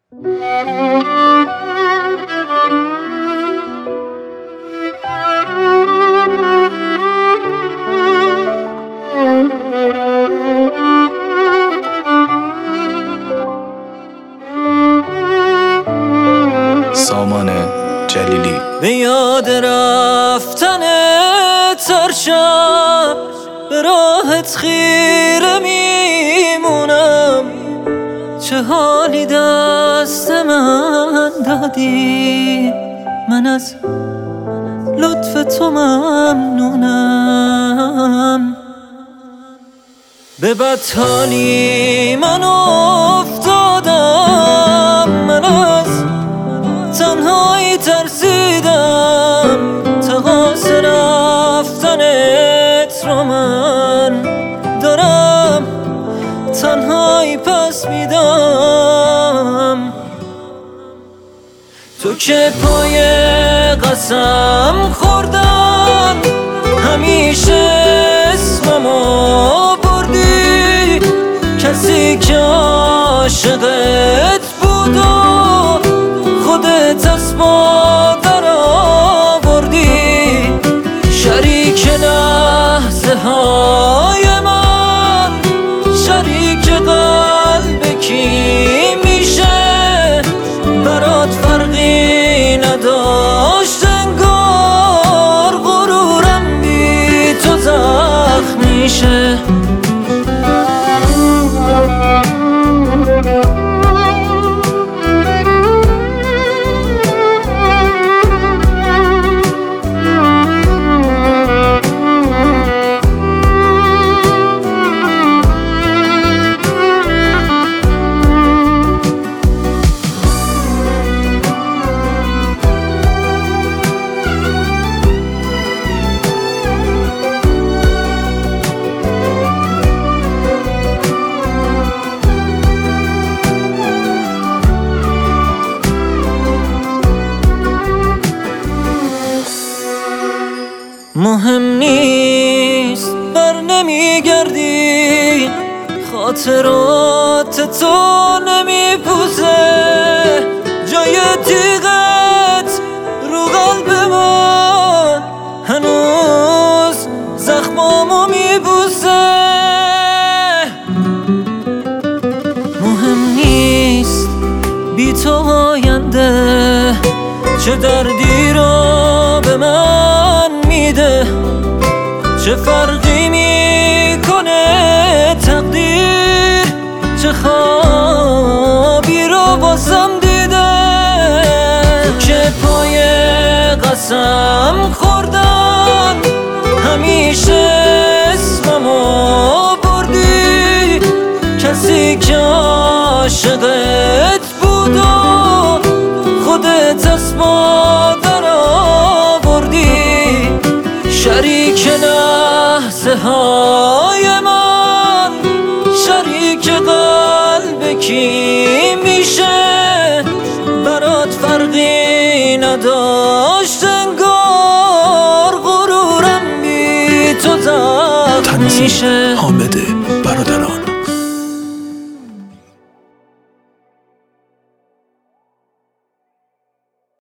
سامان جلیلی. به یاد رفتن هر شب به راهت خیره میمونم. چه حالی دست من دادی، من از لطف تو ممنونم. به بدحالی من افتادم، من از تنهایی ترسیدم. تقاص رفتنت رو من دارم تنهایی پس میدم. تو که پای قسم خوردن همیشه اسممو بردی. کسی که عاشقت بود و خودت از مادر آوردی. شریک لحظه های من، شریک قلب کی میشه؟ برات فرقی نداشت انگار، غرورم بی تو زخم میشه. مهم نیست بر نمیگردی، خاطرات تو نمیپوزه. جای تیغت رو قلب من هنوز زخمامو میبوسه. مهم نیست بی تو آینده چه دردی رو به من میده. چه فرقی میکنه تقدیر، چه خوابی رو بازم دیده. تو که پای قسم خوردن همیشه اسممو بردی. کسی که عاشقت بود و خودت از مادر آوردی. شریک لحظه های من، شریک قلب کی میشه؟ برات فرقی نداشت انگار، غرورم بی تو زخم میشه. حامده